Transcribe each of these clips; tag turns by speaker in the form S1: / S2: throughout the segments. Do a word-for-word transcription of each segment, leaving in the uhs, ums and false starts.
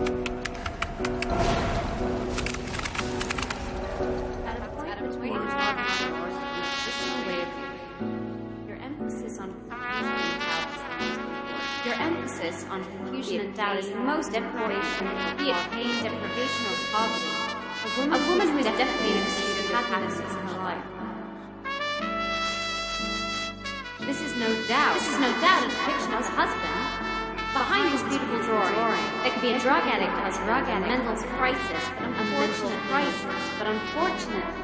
S1: Your emphasis on confusion and doubt is the most important, be it pain, deprivation, or poverty. A woman, a woman who is definitely in pursuit of happiness is in her life. This is no doubt. This is no doubt a depiction of his husband. Behind his beautiful drawing, there could be a drug addict who has drug addict, mental crisis, but unfortunate crisis, but unfortunately.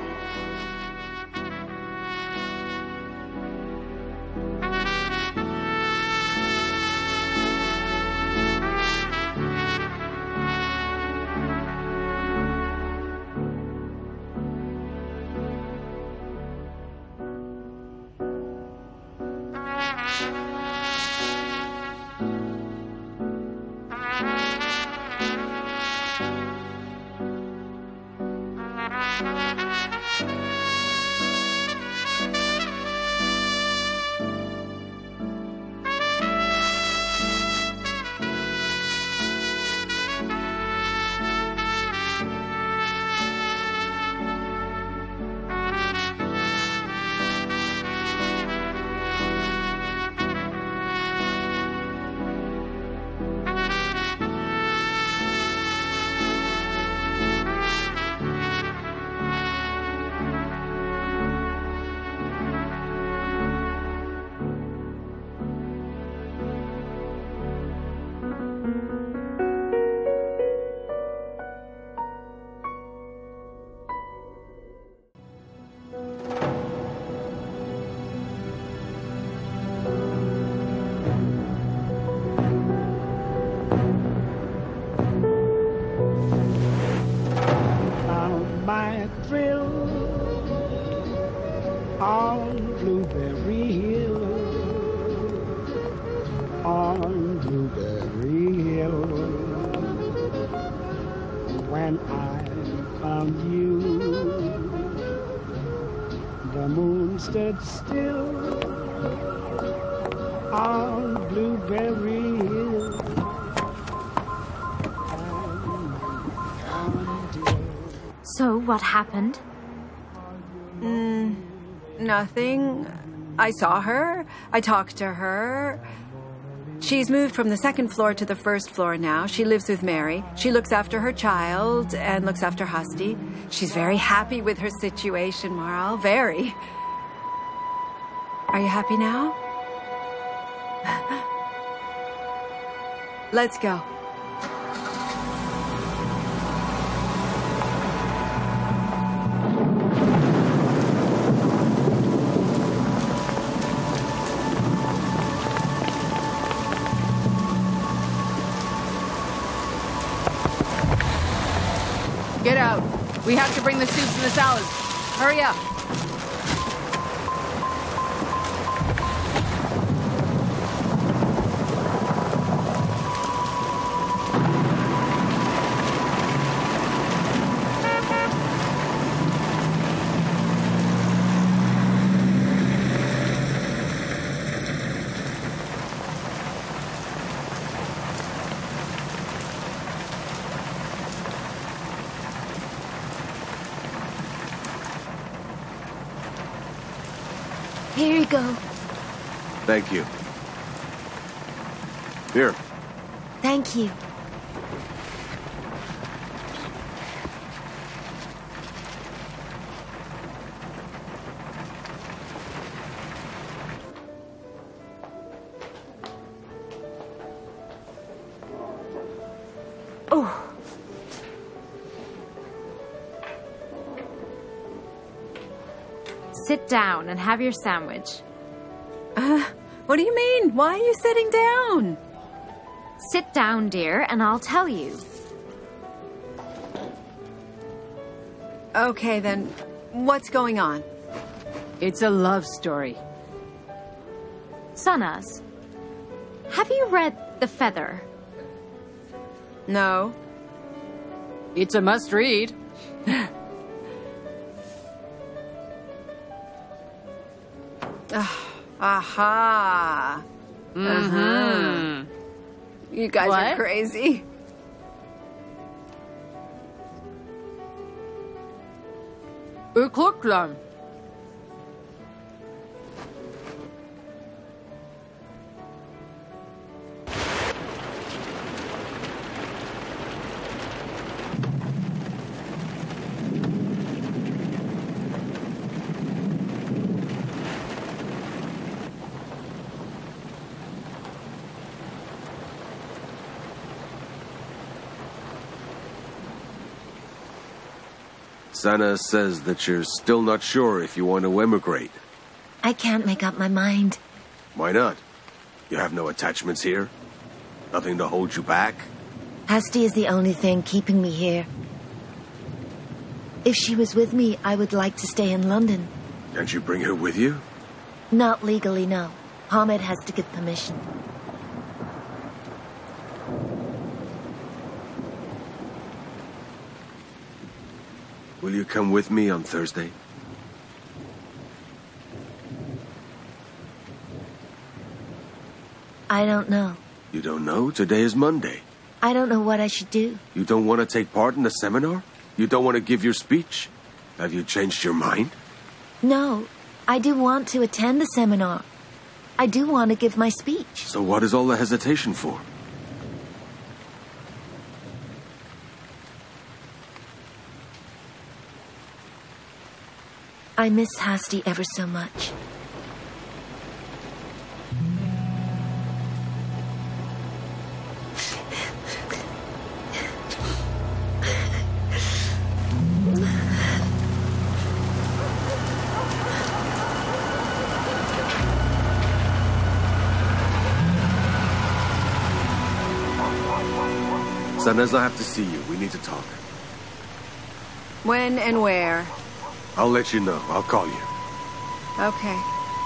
S2: Stood still on Blueberry Hill.
S1: So, what happened?
S3: Mm, nothing. I saw her. I talked to her. She's moved from the second floor to the first floor now. She lives with Mary. She looks after her child and looks after Husty. She's very happy with her situation, Marl. Very. Are you happy now? Let's go.
S4: Get out. We have to bring the soups and the salads. Hurry up.
S1: Here you go.
S5: Thank you. Here.
S1: Thank you. Oh. Sit down and have your sandwich.
S3: Uh, what do you mean? Why are you sitting down?
S1: Sit down, dear, and I'll tell you.
S3: Okay, then, what's going on?
S4: It's a love story.
S1: Sanas, have you read The Feather?
S3: No.
S4: It's a must-read.
S3: Aha.
S4: Mm-hmm.
S3: You guys
S4: What?
S3: are crazy.
S4: Ürkürtler.
S5: Sana says that you're still not sure if you want to emigrate.
S6: I can't make up my mind.
S5: Why not? You have no attachments here? Nothing to hold you back?
S6: Hasty is the only thing keeping me here. If she was with me, I would like to stay in London.
S5: Can't you bring her with you?
S6: Not legally, no. Hamid has to give permission.
S5: Will you come with me on Thursday?
S6: I don't know.
S5: You don't know? Today is Monday.
S6: I don't know what I should do.
S5: You don't want to take part in the seminar? You don't want to give your speech? Have you changed your mind?
S6: No, I do want to attend the seminar. I do want to give my speech.
S5: So what is all the hesitation for?
S6: I miss Hasty ever so much.
S5: Sanez, I have to see you. We need to talk.
S3: When and where?
S5: I'll let you know. I'll call you.
S3: Okay.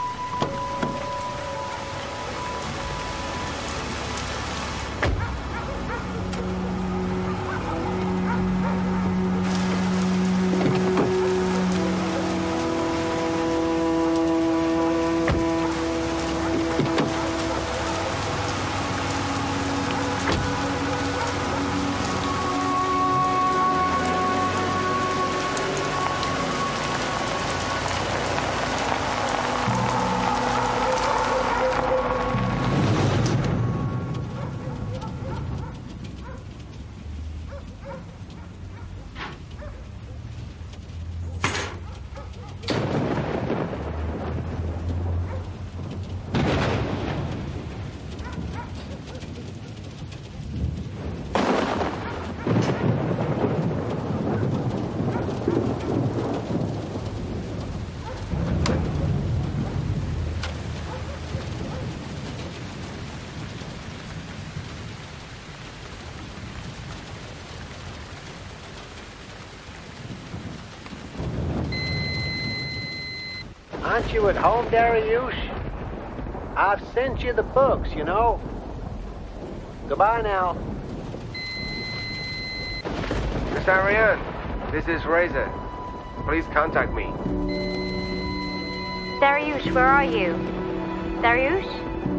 S7: Aren't you at home, Dariush? I've sent you the books, you know. Goodbye now.
S8: Miss Ariane, this is Razor. Please contact me.
S1: Dariush, where are you? Dariush?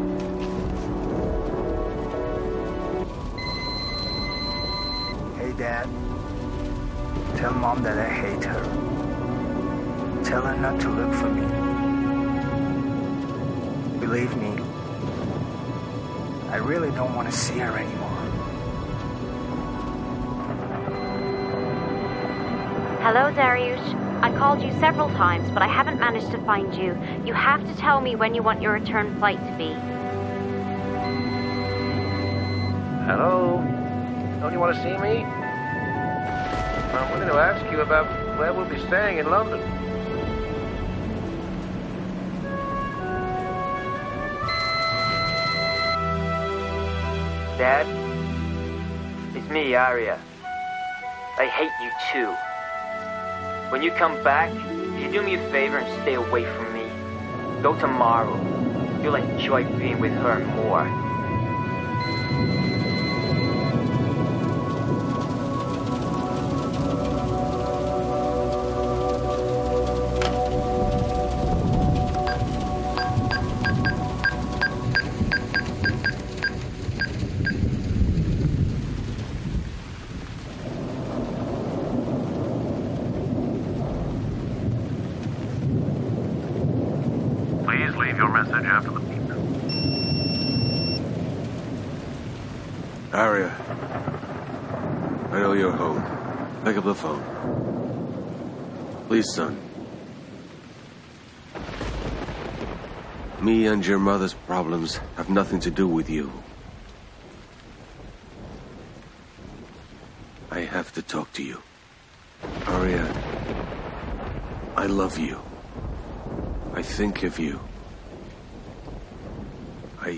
S9: Hey, Dad. Tell Mom that I hate her. Tell her not to look for me. Believe me, I really don't want to see her anymore.
S1: Hello, Dariush. I called you several times, but I haven't managed to find you. You have to tell me when you want your return flight to be.
S8: Hello? Don't you want to see me? I wanted to ask you about where we'll be staying in London.
S10: Dad? It's me, Arya. I hate you too. When you come back, if you do me a favor and stay away from me, go tomorrow. You'll enjoy being with her more.
S8: after the people.
S5: Arya, I know you're home. Pick up the phone. Please, son. Me and your mother's problems have nothing to do with you. I have to talk to you. Arya, I love you. I think of you. I...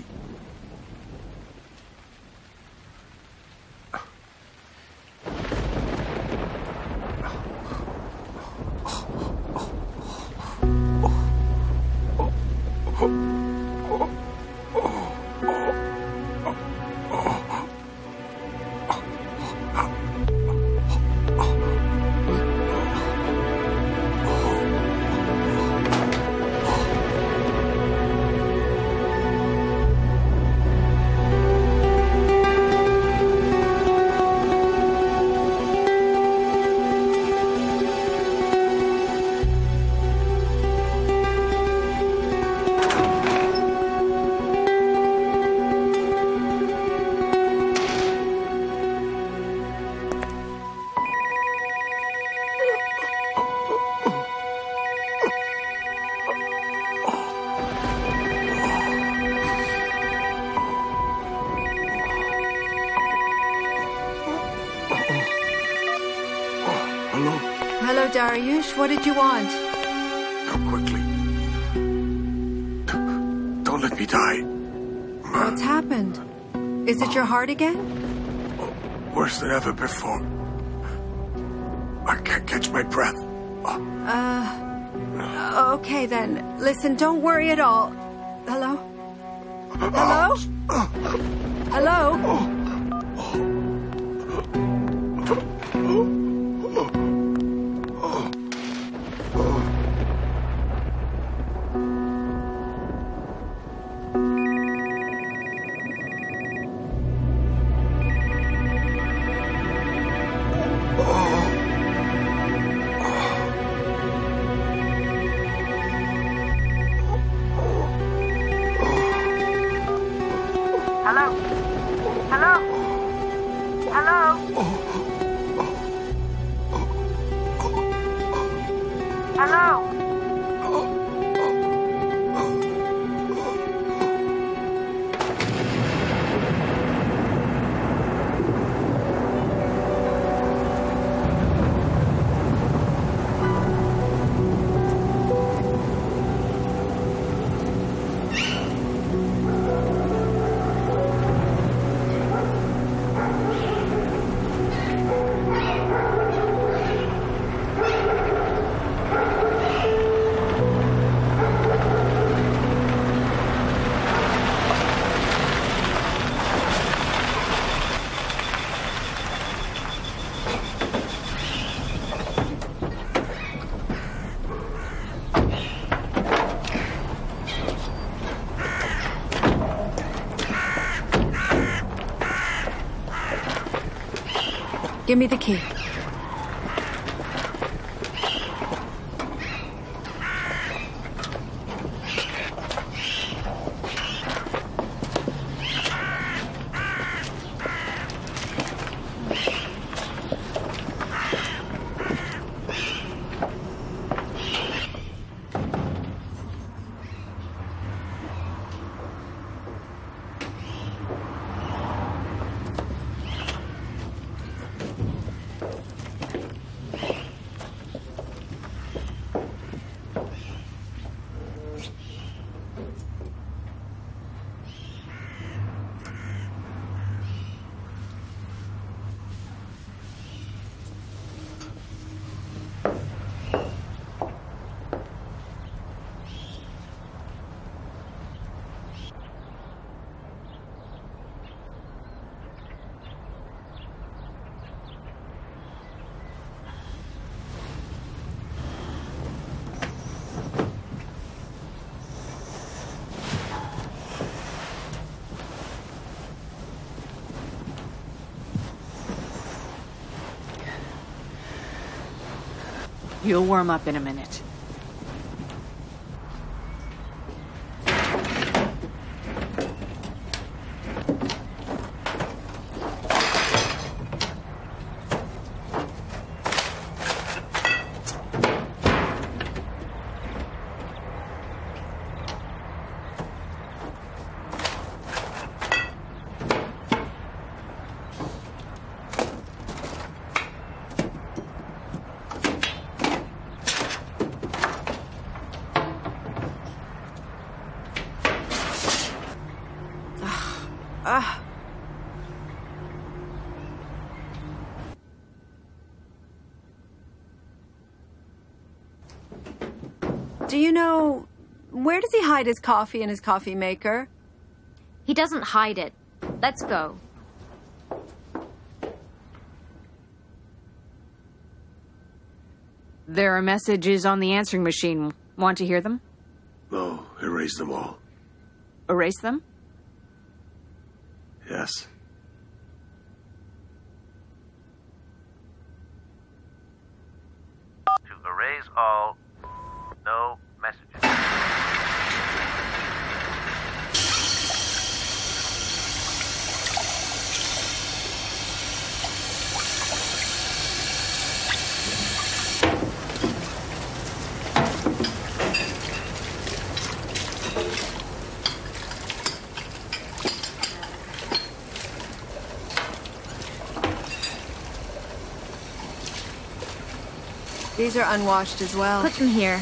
S3: Hello, Dariush. What did you want?
S5: Come quickly. Don't let me die.
S3: What's happened? Is it your heart again?
S5: Worse than ever before. I can't catch my breath.
S3: Uh... Okay, then. Listen, don't worry at all. Hello? Hello? Hello? Give me the key.
S4: You'll warm up in a minute.
S3: Ugh. Do you know, where does he hide his coffee in his coffee maker?
S1: He doesn't hide it. Let's go.
S4: There are messages on the answering machine. Want to hear them?
S5: No, erase them all.
S4: Erase them?
S5: Yes.
S8: To erase all, no messages.
S3: These are unwashed as well.
S1: Put them here.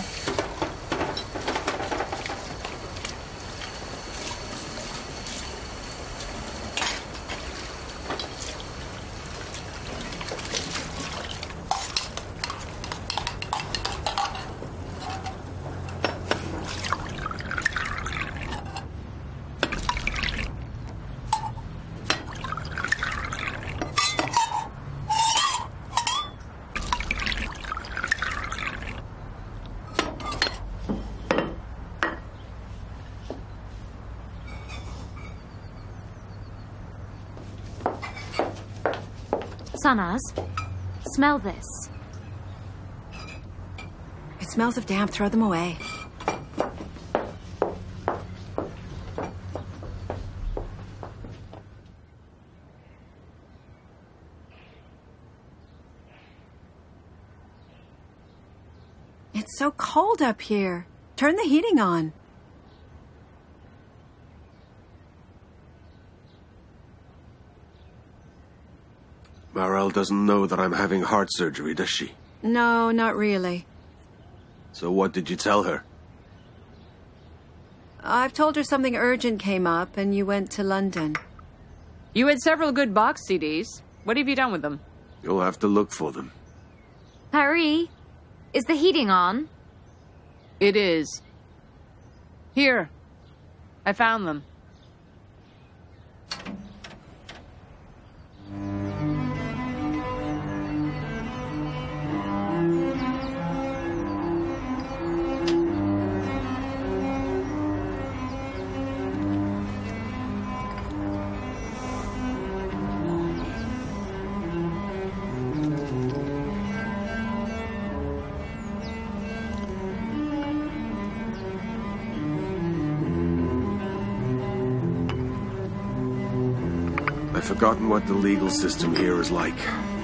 S1: Sanaz, smell this.
S3: It smells of damp. Throw them away. It's so cold up here. Turn the heating on.
S5: Marel doesn't know that I'm having heart surgery, does she?
S3: No, not really.
S5: So what did you tell her?
S3: I've told her something urgent came up and you went to London.
S4: You had several good box C Ds. What have you done with them?
S5: You'll have to look for them.
S1: Harry, is the heating on?
S4: It is. Here. I found them.
S5: I've forgotten what the legal system here is like.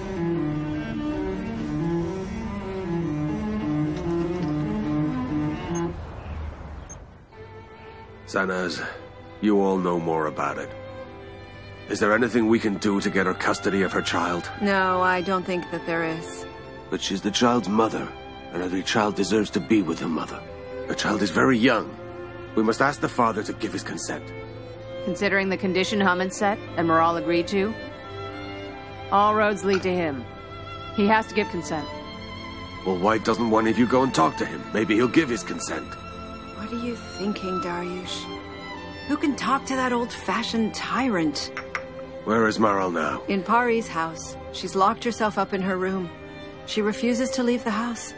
S5: Sanaz, you all know more about it. Is there anything we can do to get her custody of her child?
S3: No, I don't think that there is.
S5: But she's the child's mother, and every child deserves to be with her mother. The child is very young. We must ask the father to give his consent.
S4: Considering the condition Hammond set and Maral agreed to, all roads lead to him. He has to give consent.
S5: Well, why doesn't one of you go and talk to him? Maybe he'll give his consent.
S3: What are you thinking, Dariush? Who can talk to that old-fashioned tyrant?
S5: Where is Maral now?
S3: In Pari's house. She's locked herself up in her room. She refuses to leave the house.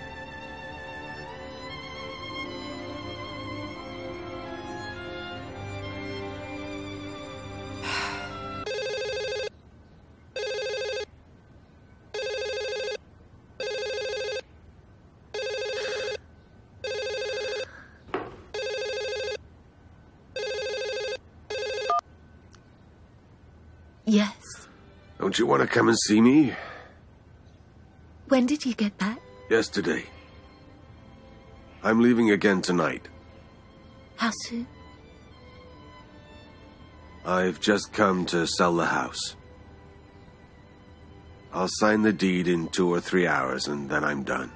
S6: Yes.
S5: Don't you want to come and see me?
S6: When did you get back?
S5: Yesterday. I'm leaving again tonight.
S6: How soon?
S5: I've just come to sell the house. I'll sign the deed in two or three hours, and then I'm done.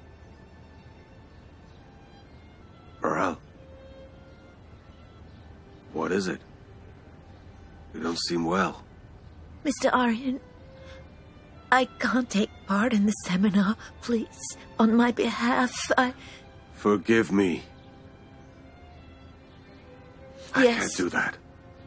S5: Maral. What is it? You don't seem well.
S6: Mister Aryan, I can't take part in the seminar. Please, on my behalf, I...
S5: Forgive me. I
S6: Yes.
S5: can't do that.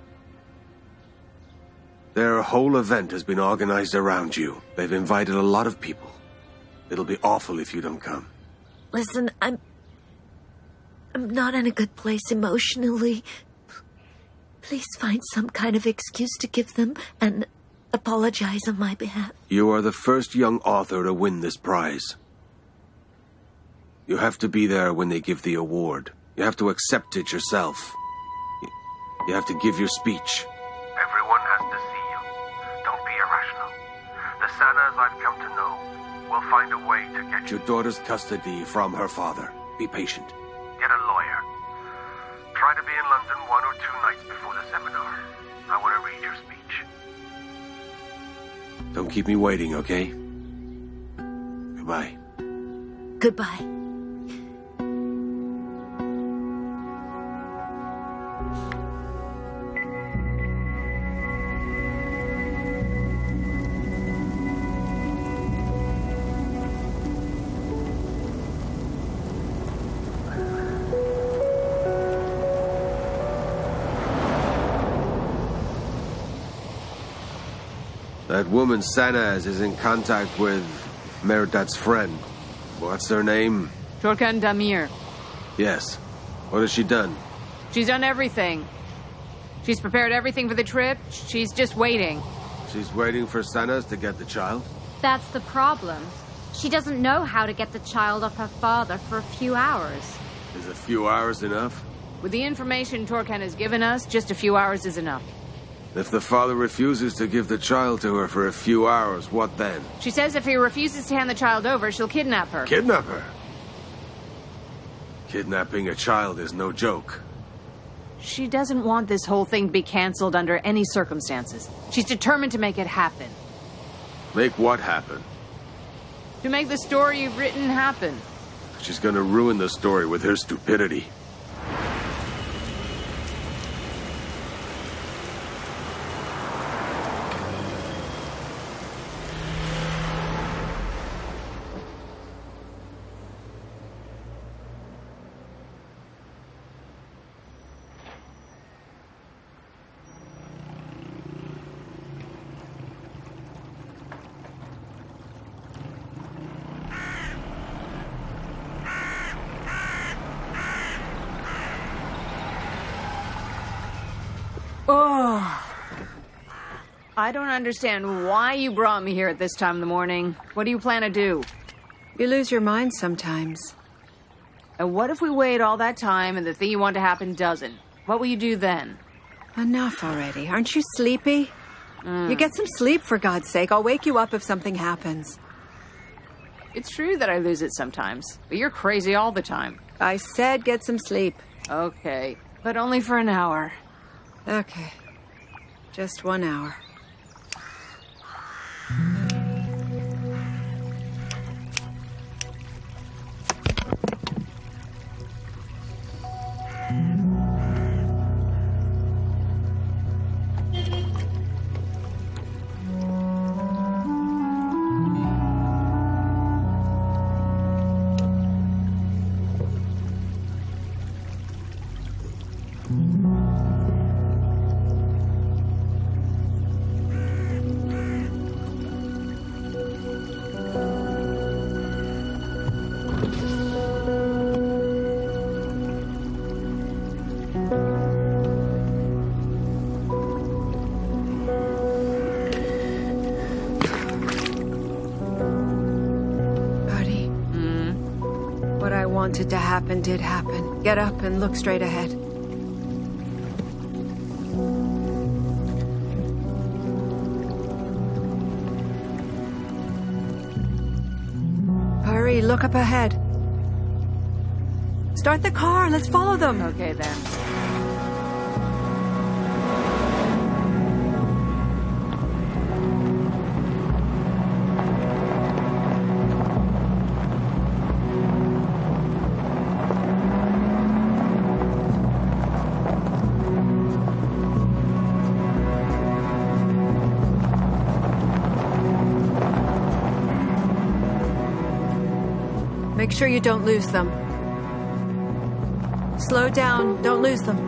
S5: Their whole event has been organized around you. They've invited a lot of people. It'll be awful if you don't come.
S6: Listen, I'm... I'm not in a good place emotionally. Please find some kind of excuse to give them and apologize on my behalf.
S5: You are the first young author to win this prize. You have to be there when they give the award. You have to accept it yourself. You have to give your speech.
S8: Everyone has to see you. Don't be irrational. The Sanas I've come to know will find a way to get
S5: Your daughter's custody from her father. Be patient.
S8: Get a lawyer. Try to be in London one or two nights before the seminar. I want to read your speech.
S5: Don't keep me waiting, okay? Goodbye.
S6: Goodbye.
S5: That woman Sanaz is in contact with Meridat's friend. What's her name?
S4: Torkan Damir.
S5: Yes. What has she done?
S4: She's done everything. She's prepared everything for the trip. She's just waiting.
S5: She's waiting for Sanaz to get the child?
S1: That's the problem. She doesn't know how to get the child off her father for a few hours.
S5: Is a few hours enough?
S4: With the information Torkan has given us, just a few hours is enough.
S5: If the father refuses to give the child to her for a few hours, what then?
S4: She says if he refuses to hand the child over, she'll kidnap her.
S5: Kidnap her? Kidnapping a child is no joke.
S4: She doesn't want this whole thing to be canceled under any circumstances. She's determined to make it happen.
S5: Make what happen?
S4: To make the story you've written happen.
S5: She's gonna ruin the story with her stupidity.
S4: Oh. I don't understand why you brought me here at this time of the morning. What do you plan to do?
S3: You lose your mind sometimes.
S4: And what if we wait all that time and the thing you want to happen doesn't? What will you do then?
S3: Enough already. Aren't you sleepy?
S4: Mm.
S3: You get some sleep, for God's sake. I'll wake you up if something happens.
S4: It's true that I lose it sometimes, but you're crazy all the time.
S3: I said get some sleep.
S4: Okay, but only for an hour.
S3: Okay. Just one hour. Wanted to happen did happen. Get up and look straight ahead. Hurry, look up ahead. Start the car, let's follow them.
S4: Okay then.
S3: Make sure you don't lose them. Slow down. Don't lose them.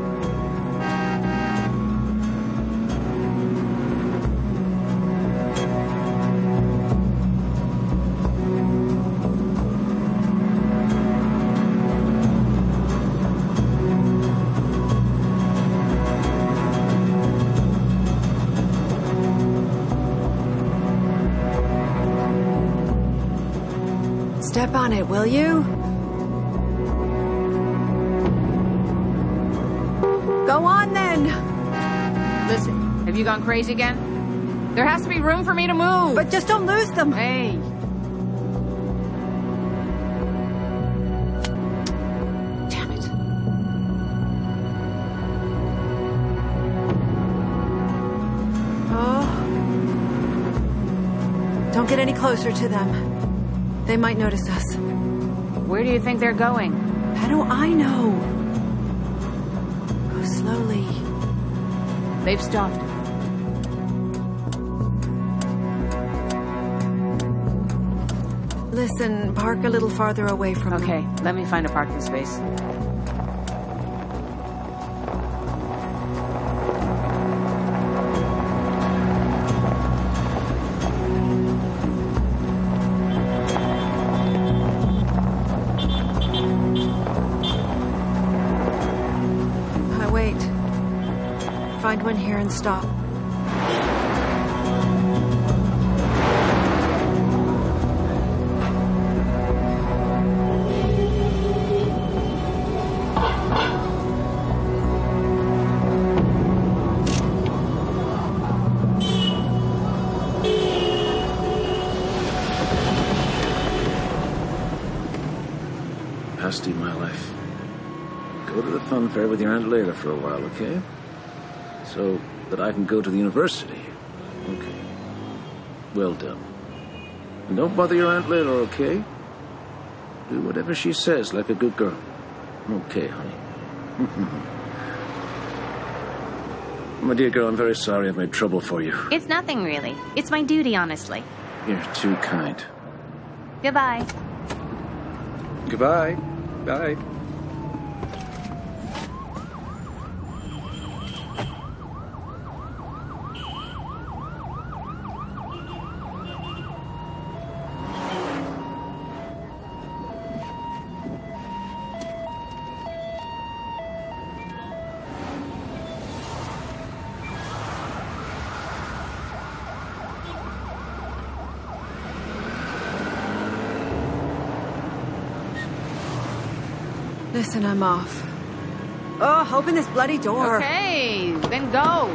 S3: Step on it, will you? Go on, then!
S4: Listen, have you gone crazy again? There has to be room for me to move!
S3: But just don't lose them!
S4: Hey! Damn it.
S3: Oh. Don't get any closer to them. They might notice us.
S4: Where do you think they're going?
S3: How do I know? Go slowly.
S4: They've stopped.
S3: Listen, park a little farther away from them.
S4: Okay, let me find a parking space.
S3: Find one here and stop.
S8: Pasty, my life. Go to the fun fair with your Aunt Layla for a while, okay? So that I can go to the university. Okay. Well done. And don't bother your Aunt Layla, okay? Do whatever she says like a good girl. Okay, honey. My dear girl, I'm very sorry I've made trouble for you.
S1: It's nothing, really. It's my duty, honestly.
S8: You're too kind.
S1: Goodbye.
S8: Goodbye. Bye.
S3: Listen, I'm off. Oh, open this bloody door.
S4: Okay, then go.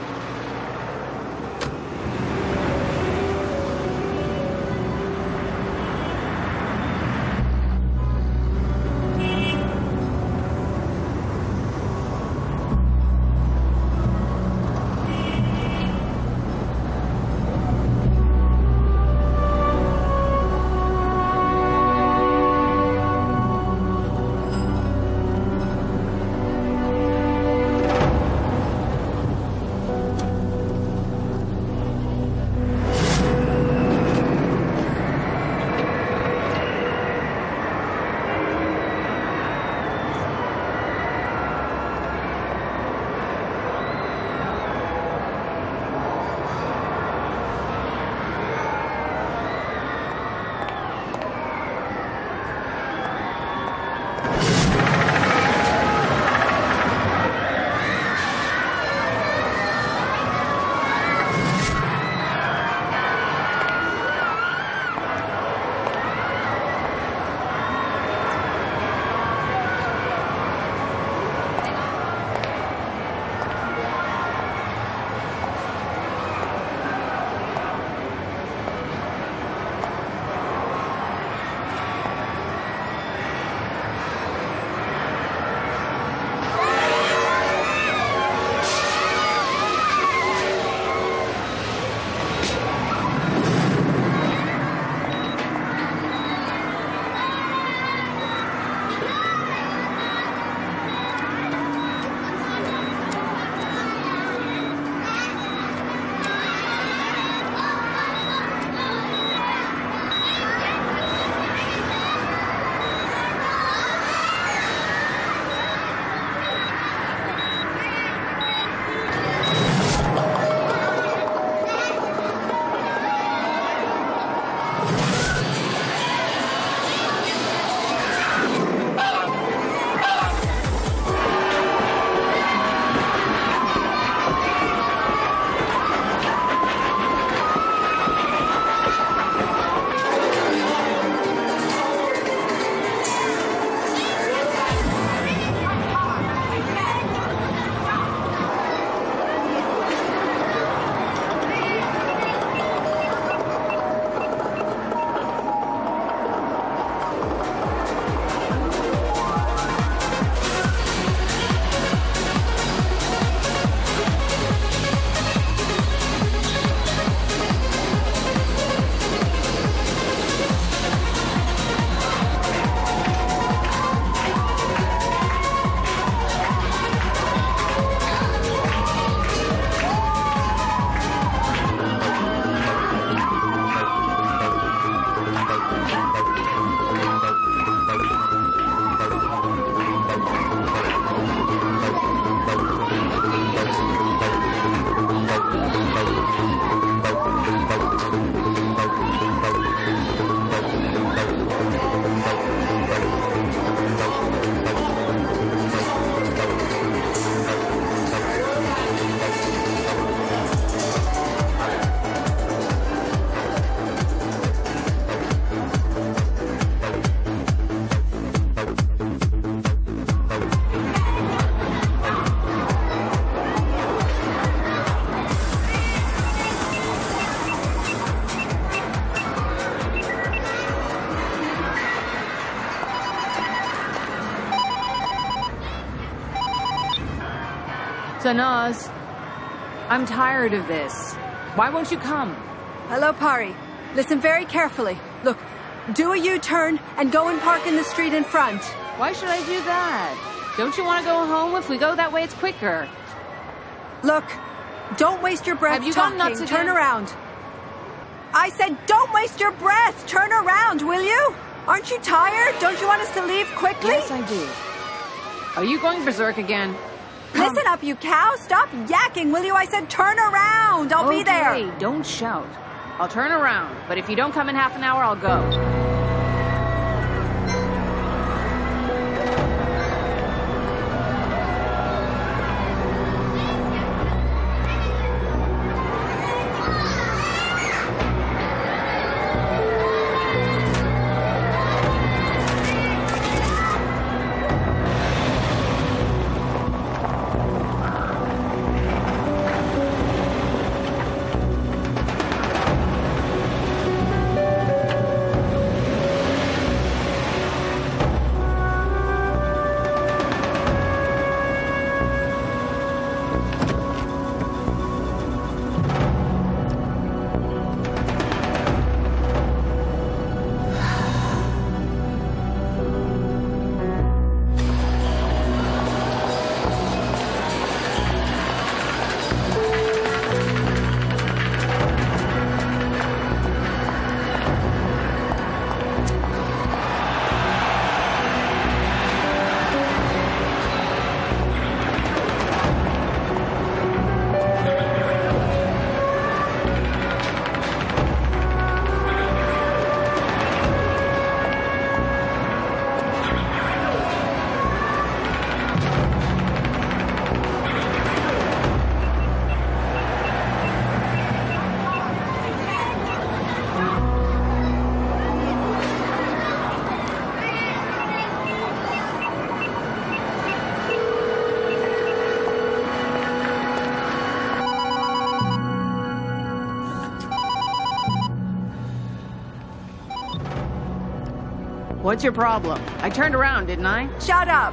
S4: Sanaz, I'm tired of this. Why won't you come?
S3: Hello, Pari. Listen very carefully. Look, do a U-turn and go and park in the street in front.
S4: Why should I do that? Don't you want to go home? If we go that way, it's quicker.
S3: Look, don't waste your breath
S4: Have you
S3: talking.
S4: gone nuts again?
S3: Turn around. I said don't waste your breath. Turn around, will you? Aren't you tired? Don't you want us to leave quickly?
S4: Yes, I do. Are you going berserk again? Come.
S3: Listen up, you cow. Stop yakking, will you? I said turn around. I'll
S4: okay,
S3: be there.
S4: Don't shout. I'll turn around, but if you don't come in half an hour, I'll go. What's your problem? I turned around, didn't I?
S3: Shut up.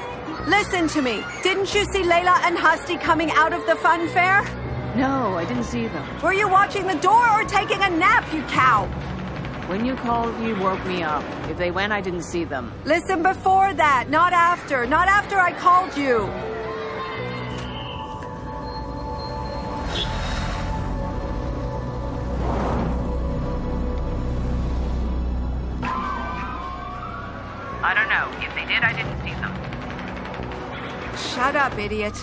S3: Listen to me. Didn't you see Layla and Husty coming out of the fun fair?
S4: No, I didn't see them.
S3: Were you watching the door or taking a nap, you cow?
S4: When you called, you woke me up. If they went, I didn't see them.
S3: Listen before that, not after. Not after I called you.
S4: I don't know. If they did, I didn't see them.
S3: Shut up, idiot.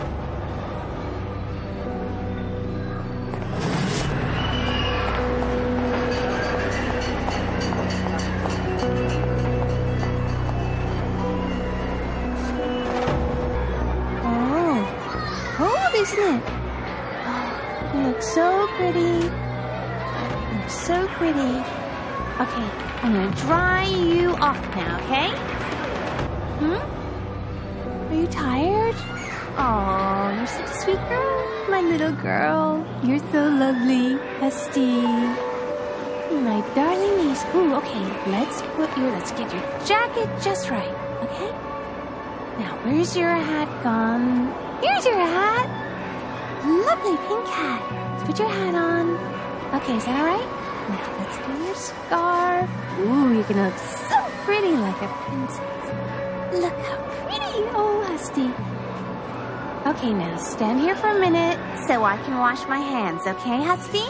S11: Oh, cold, isn't it? Oh, you look so pretty. You look so pretty. Okay. I'm gonna dry you off now, okay? Hmm? Are you tired? Oh, you're such a sweet girl. My little girl. You're so lovely, Husty. My darling niece. Ooh, okay. Let's put your, let's get your jacket just right, okay? Now, where's your hat gone? Here's your hat. Lovely pink hat. Let's put your hat on. Okay, is that all right? Now, let's do your scarf. Ooh, you're gonna look so pretty like a princess. Look how pretty, oh, Husty. Okay, now stand here for a minute so I can wash my hands, okay, Husty?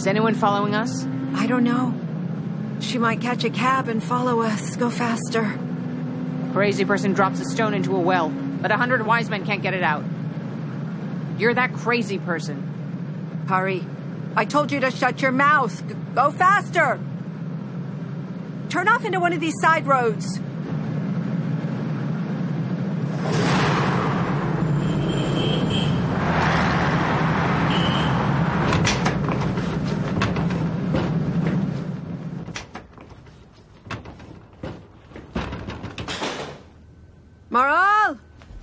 S4: Is anyone following us?
S3: I don't know. She might catch a cab and follow us. Go faster.
S4: Crazy person drops a stone into a well, but a hundred wise men can't get it out. You're that crazy person.
S3: Pari, I told you to shut your mouth. G- go faster! Turn off into one of these side roads. Maral!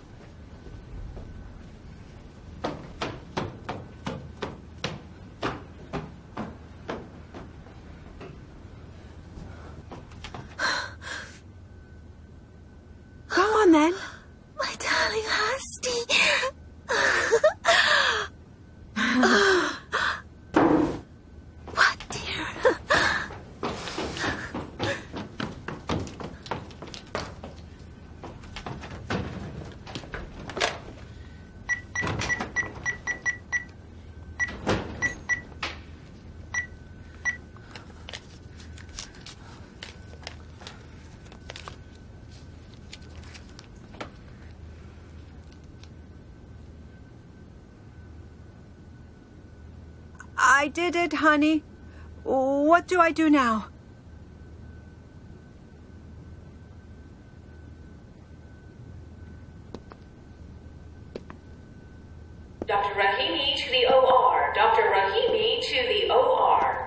S3: Go on then.
S6: My darling Husty. What, dear?
S3: I did it, honey. What do I do now?
S12: Doctor Rahimi to the O R. Doctor Rahimi to the O R.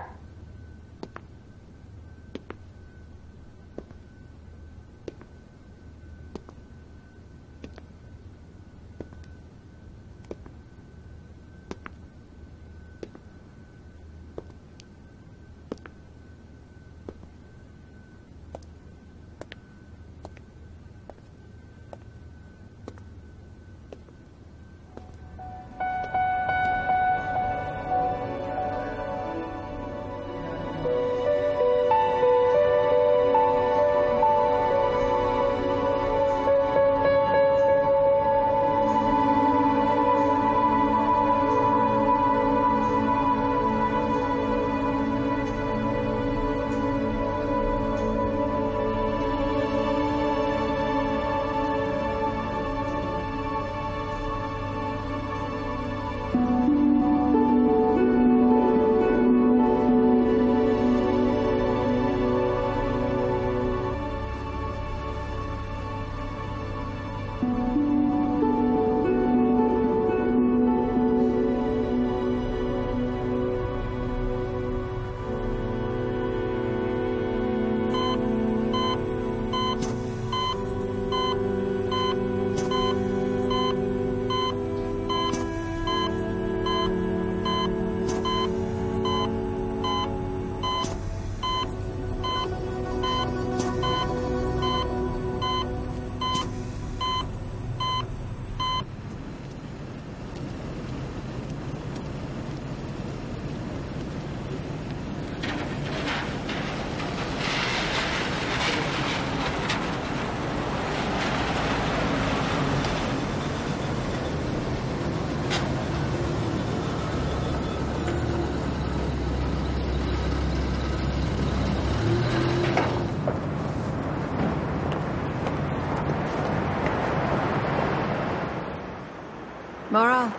S3: Maral,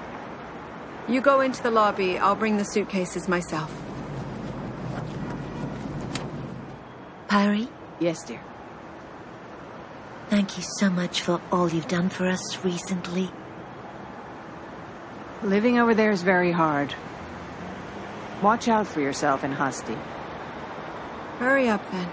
S3: you go into the lobby. I'll bring the suitcases myself.
S6: Pari?
S4: Yes, dear.
S6: Thank you so much for all you've done for us recently.
S4: Living over there is very hard. Watch out for yourself in Husty.
S3: Hurry up, then.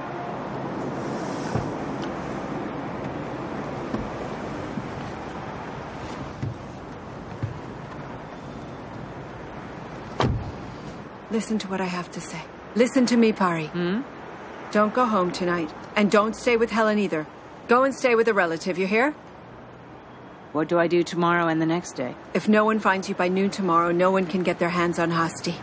S3: Listen to what I have to say. Listen to me, Pari.
S4: Hmm?
S3: Don't go home tonight. And don't stay with Helen either. Go and stay with a relative, you hear?
S4: What do I do tomorrow and the next day?
S3: If no one finds you by noon tomorrow, no one can get their hands on Husty.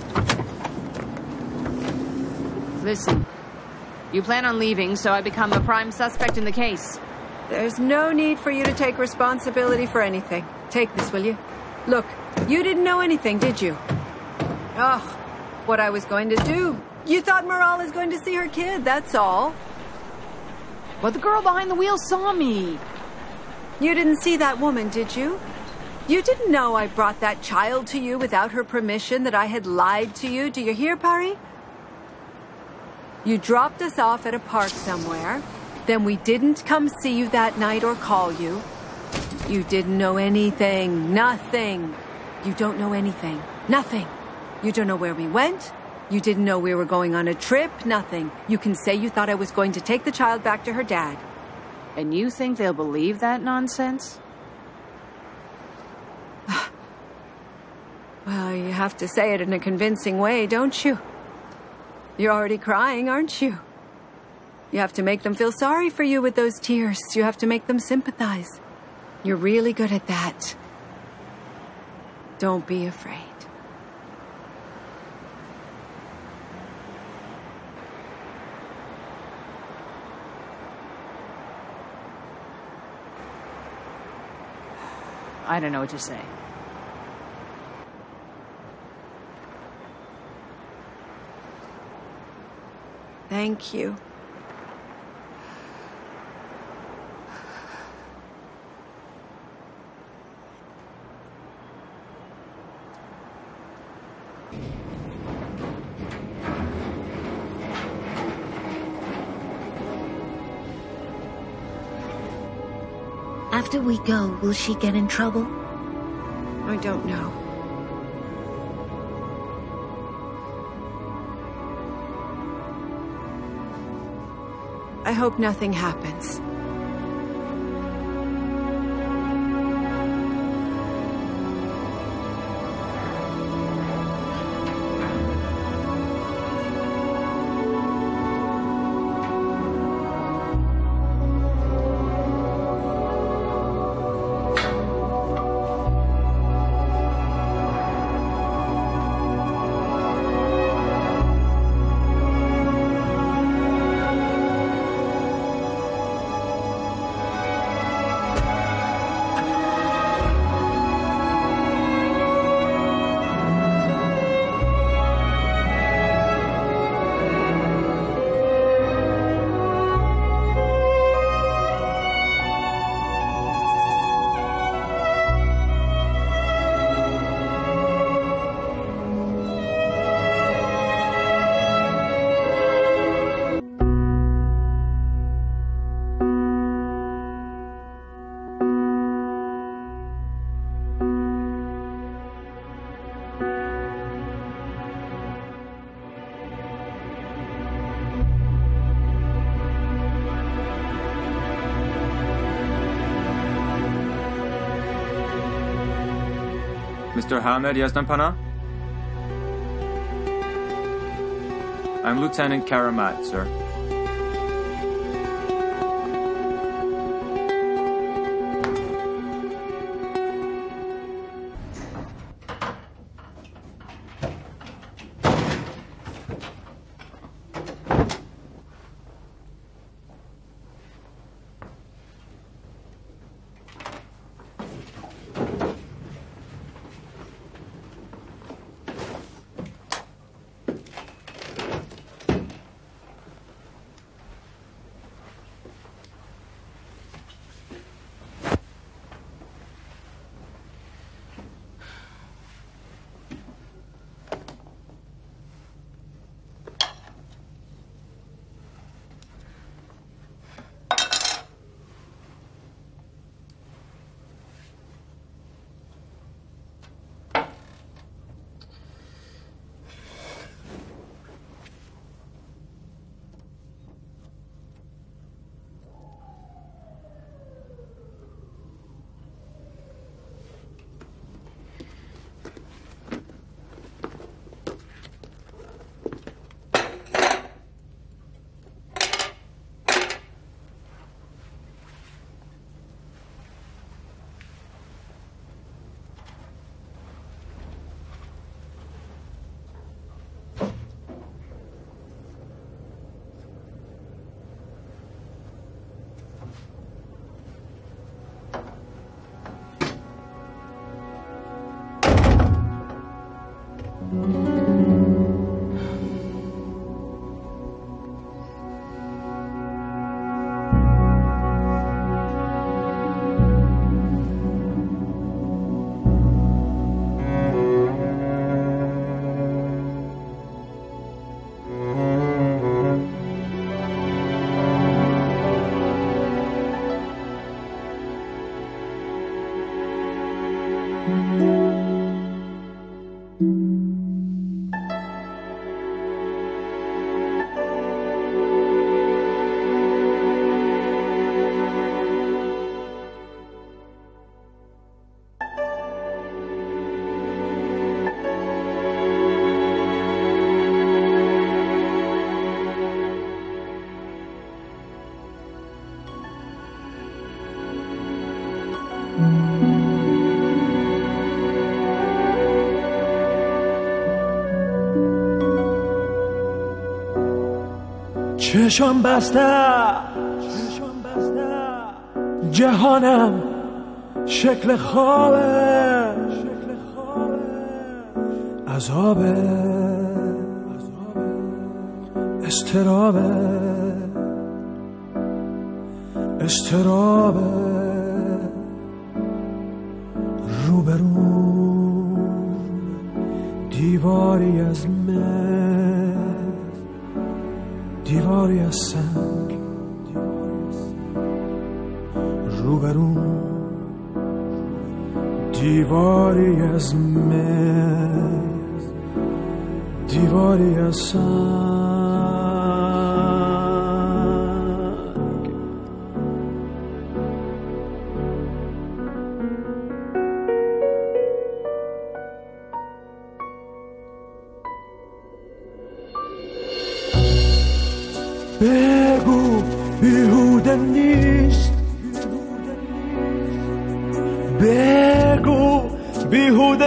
S4: Listen, you plan on leaving, so I become a prime suspect in the case.
S3: There's no need for you to take responsibility for anything. Take this, will you? Look, you didn't know anything, did you? Ugh, what I was going to do. You thought Morale is going to see her kid, that's all.
S4: But the girl behind the wheel saw me.
S3: You didn't see that woman, did you? You didn't know I brought that child to you without her permission, that I had lied to you. Do you hear, Pari? You dropped us off at a park somewhere. Then we didn't come see you that night or call you. You didn't know anything. Nothing. You don't know anything. Nothing. You don't know where we went. You didn't know we were going on a trip. Nothing. You can say you thought I was going to take the child back to her dad.
S4: And you think they'll believe that nonsense?
S3: Well, you have to say it in a convincing way, don't you? You're already crying, aren't you? You have to make them feel sorry for you with those tears. You have to make them sympathize. You're really good at that. Don't be afraid.
S4: I don't know what to say.
S3: Thank you.
S6: After we go, will she get in trouble?
S3: I don't know. I hope nothing happens.
S13: Mister Hamed Yaznapana? I'm Lieutenant Karamat, sir.
S14: چشم بسته جهانم شکل خوابه عذابه استرابه استرابه روبرو دیواری از مه دیواری از سنگ روبرو دیواری از مه دیواری از سنگ بگو بیهوده نیست بگو بیهوده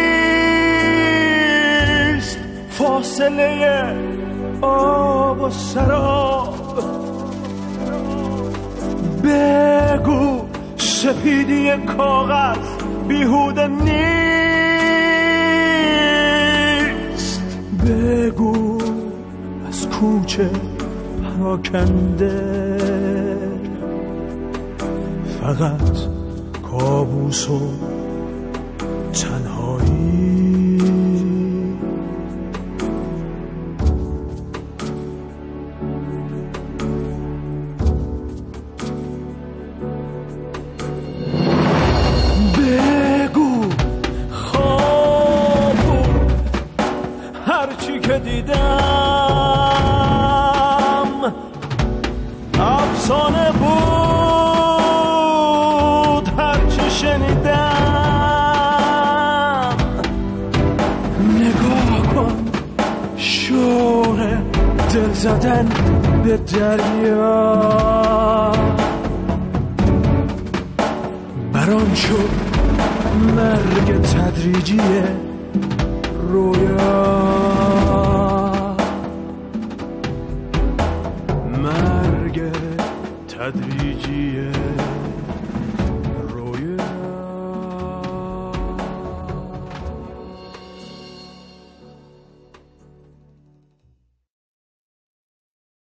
S14: نیست فاصله آب و سراب بگو سپیدی کاغذ بیهوده نیست بگو از کوچه پراکنده فقط کابوس و تنهایی بگو خواب هرچی که دیدم افسانه بود هرچی شنیدم نگاه کن شوق دل زدن به دریا برام شد مرگ تدریجی رویا مرگ تدریجی